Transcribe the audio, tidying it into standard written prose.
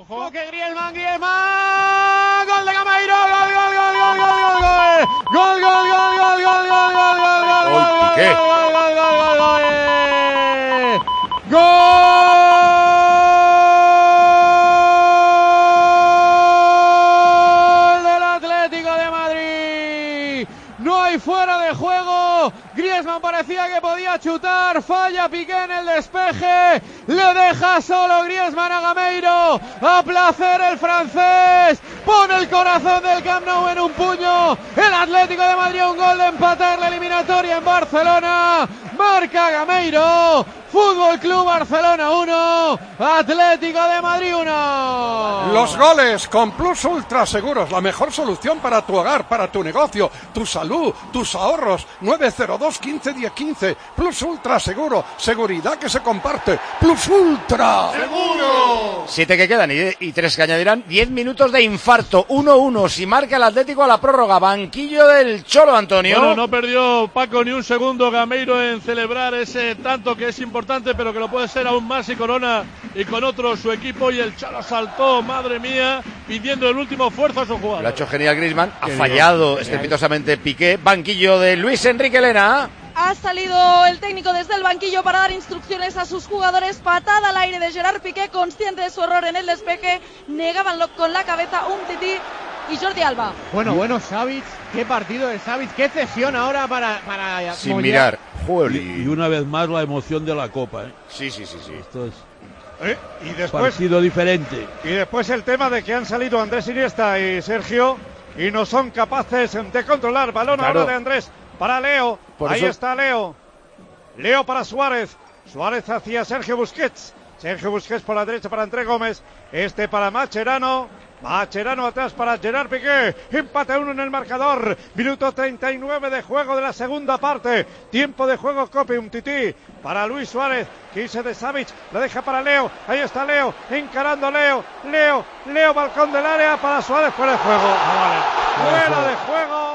Ojo que Griezmann, gol de Gameiro, fuera de juego. Griezmann parecía que podía chutar, falla Piqué en el despeje, le deja solo Griezmann a Gameiro, a placer el francés, pone el corazón del Camp Nou en un puño, el Atlético de Madrid un gol de empatar la eliminatoria en Barcelona, marca Gameiro, Fútbol Club Barcelona 1, Atlético de Madrid 1. Los goles con Plus Ultra Seguros, la mejor solución para tu hogar, para tu negocio, tu salud, tus ahorros. 902 15 10 15. Plus Ultra Seguro, seguridad que se comparte. Plus Ultra Seguro. 7 que quedan y 3 que añadirán. 10 minutos de infarto. 1-1. Si marca el Atlético a la prórroga. Banquillo del Cholo, Antonio. Bueno, no perdió Paco ni un segundo Gameiro en celebrar ese tanto que es importante, pero que lo puede ser aún más y Corona y con otro su equipo, y el Cholo saltó, madre mía, pidiendo el último esfuerzo a su jugador. Lo ha hecho genial Griezmann, ha fallado estrepitosamente Piqué. Banquillo de Luis Enrique Elena. Ha salido el técnico desde el banquillo para dar instrucciones a sus jugadores. Patada al aire de Gerard Piqué, consciente de su error en el despeje. Negaban con la cabeza Umtiti y Jordi Alba. Bueno, Savic, qué partido de Savic, qué cesión ahora para sin mirar. Y una vez más la emoción de la Copa, ¿eh? Sí. Esto es y después, partido diferente. Y después el tema de que han salido Andrés Iniesta y Sergio y no son capaces de controlar. Balón ahora de Andrés para Leo. Ahí está Leo. Leo para Suárez. Suárez hacia Sergio Busquets. Sergio Busquets por la derecha para André Gómez. Este para Mascherano. Mascherano atrás para Gerard Piqué. Empate 1 en el marcador. Minuto 39 de juego de la segunda parte. Tiempo de juego Cope Umtiti para Luis Suárez. Quise de Savic. La deja para Leo. Ahí está Leo. Encarando Leo. Leo. Balcón del área para Suárez. Fuera de juego. Fuera de juego.